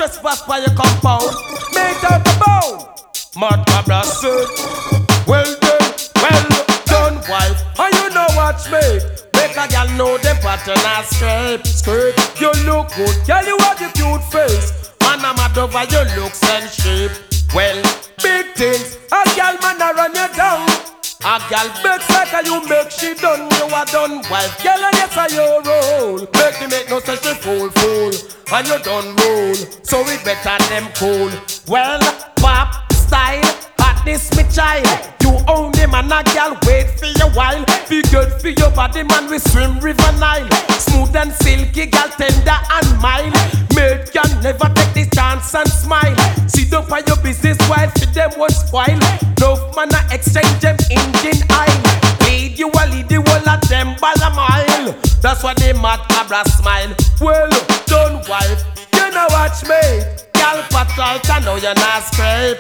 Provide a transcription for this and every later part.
trespass by your compound. Make out the bone. Mad Cabra said, well done, wife. And you know what's me. Make a girl know the pattern and scrape. You look good, girl, you have the cute face. Man, I'm mad over your looks and shape. Well, big things, a girl man a run you down. A girl makes like a you make she done. You are done, wife. Girl, and yes, a your role. Make me make no such a fool. And you done roll. So we better them cool. Well, pop style, hotness me child. You own him and a girl wait for your while. Be good for your body, man, we swim River Nile. Smooth and silky, girl, tender and mild. Maid can never take this chance and smile. See don't for your business while for them won't spoil. Love man a exchange them engine oil. Lead you a lead the whole of them by a mile. That's why they Mad Cabra smile. Well done, wife, you know watch me. Girl fat right, I know you're not scrape.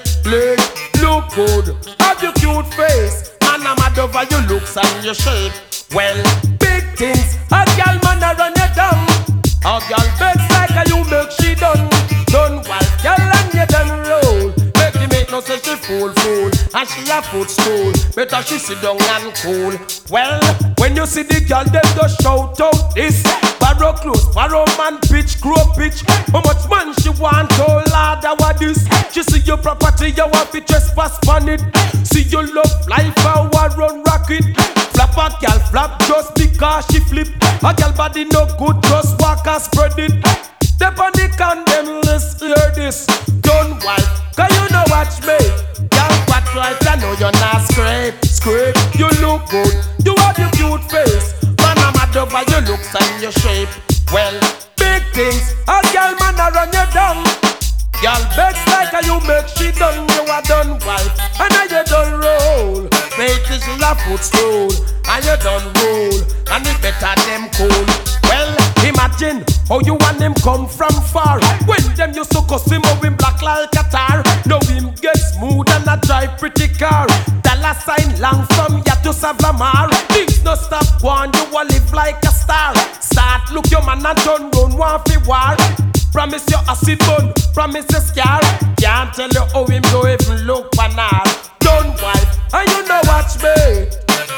Look good, have your cute face. Man I'm mad over your looks and your shape. Well, big things, a girl man a run you down. A girl begs like a you make she done. Done wife, girl and you done roll. Make the make no say she fool. And she a footstool. Better she sit down and cool. Well, when you see the girl them just shout out this. Barrow close, barrow man pitch, grow pitch. How much man she want, oh lord, what this? She see your property, you want to trespass on it. See your love life, how I run rocket. Flap a girl flap just because she flip. A girl body no good, just walk and spread it. Step on the condemn list, hear this. Don't wife, cause you know watch me. Girl fat right, I know you're not scrape. You look good, you have your cute face. Man I'm mad over your looks and your shape. Well, big things, a girl man a run you down. Girl begs like a you make she done. You are done wife, and now you done roll. Make this a footstool, and you done roll. And it better them cool. Well, imagine how you want him come from far. When them used to cuss him up in black like a tar. Now him get smooth and a drive pretty car. Dollar sign long from ya to Savamar. Things no stop one, you will live like a star. Start look your man and turn round one fi war. Promise you a sit bun, promise you scar. Can't tell you how him go even look panar. Done wife, and you know watch me.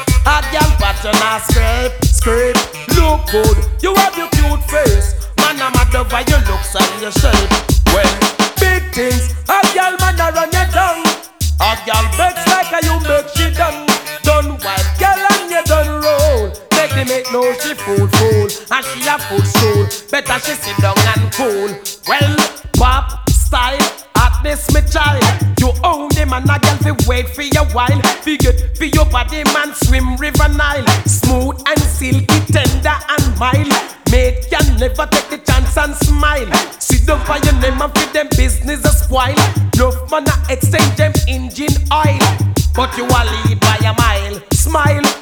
A girl pattern a scrape. Look good, you have your cute face. Man I'm mad over your looks and your shape. Well, big things, a girl man a run you down. A girl begs like a you make she done. Done wife, girl and you done roll. Make the make no she fool. And she a footstool. Better she sit down and cool. Well, pop style, hotness me child. You own them and a girl fi wait for your while. Fi good for your body man swim River Nile. Smooth and silky, tender and mild. Mate can never take the chance and smile. Sit down for your name and feed them business a spoil. Love man a exchange them engine oil. But you a lead by a mile. Smile.